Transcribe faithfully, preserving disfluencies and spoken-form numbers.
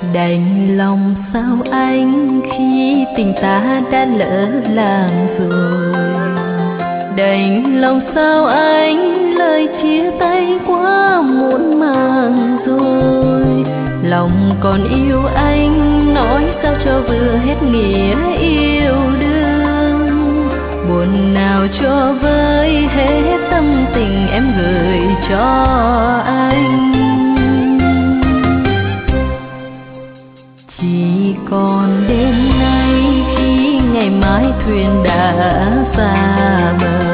Đành lòng sao anh khi tình ta đã lỡ làng rồi. Đành lòng sao anh lời chia tay quá muộn màng rồi. Lòng còn yêu anh nói sao cho vừa hết nghĩa yêu đương. Buồn nào cho với hết tâm tình em gửi cho anh. Chỉ còn đêm nay khi ngày mai thuyền đã xa bờ.